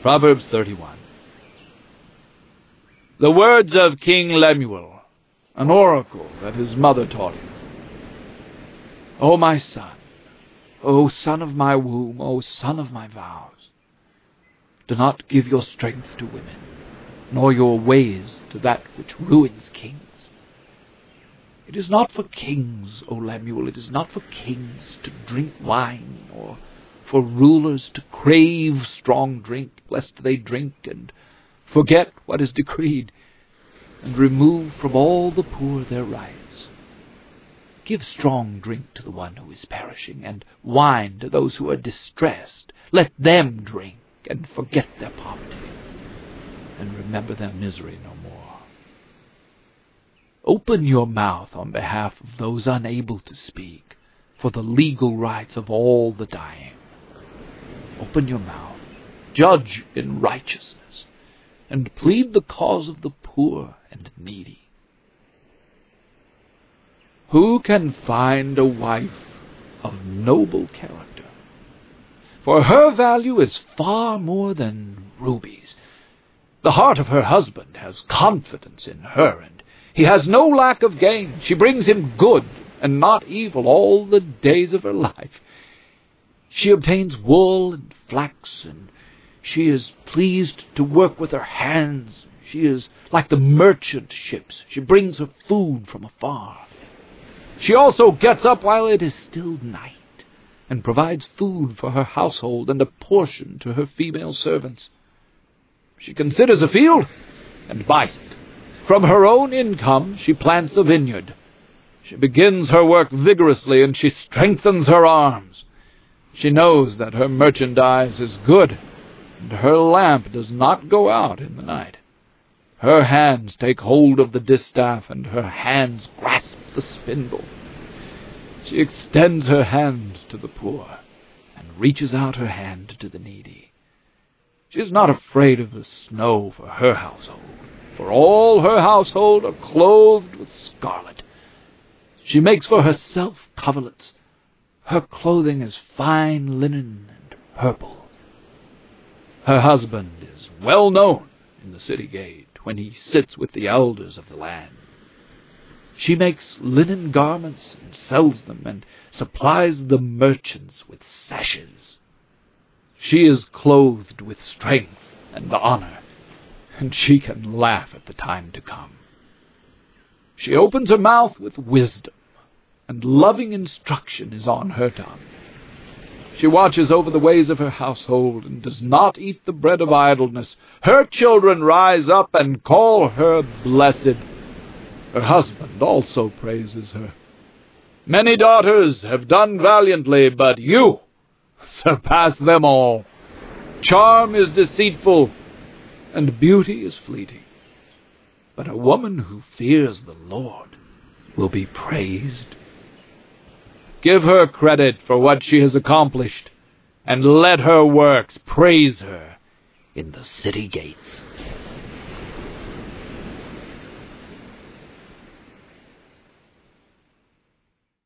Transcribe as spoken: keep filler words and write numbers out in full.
Proverbs thirty-one. The words of King Lemuel, an oracle that his mother taught him. O my son, O son of my womb, O son of my vows, do not give your strength to women, nor your ways to that which ruins kings. It is not for kings, O Lemuel, it is not for kings to drink wine, or for rulers to crave strong drink, lest they drink and forget what is decreed, and remove from all the poor their rights. Give strong drink to the one who is perishing, and wine to those who are distressed. Let them drink and forget their poverty, and remember their misery no more. Open your mouth on behalf of those unable to speak, for the legal rights of all the dying. Open your mouth, judge in righteousness, and plead the cause of the poor and needy. Who can find a wife of noble character? For her value is far more than rubies. The heart of her husband has confidence in her, and he has no lack of gain. She brings him good and not evil all the days of her life. She obtains wool and flax, and she is pleased to work with her hands. She is like the merchant ships. She brings her food from afar. She also gets up while it is still night, and provides food for her household and a portion to her female servants. She considers a field and buys it. From her own income she plants a vineyard. She begins her work vigorously, and she strengthens her arms. She knows that her merchandise is good, and her lamp does not go out in the night. Her hands take hold of the distaff, and her hands grasp the spindle. She extends her hand to the poor, and reaches out her hand to the needy. She is not afraid of the snow for her household, for all her household are clothed with scarlet. She makes for herself coverlets. Her clothing is fine linen and purple. Her husband is well known in the city gate when he sits with the elders of the land. She makes linen garments and sells them, and supplies the merchants with sashes. She is clothed with strength and honor, and she can laugh at the time to come. She opens her mouth with wisdom, and loving instruction is on her tongue. She watches over the ways of her household, and does not eat the bread of idleness. Her children rise up and call her blessed. Her husband also praises her. Many daughters have done valiantly, but you surpass them all. Charm is deceitful, and beauty is fleeting. But a woman who fears the Lord will be praised. Give her credit for what she has accomplished, and let her works praise her in the city gates.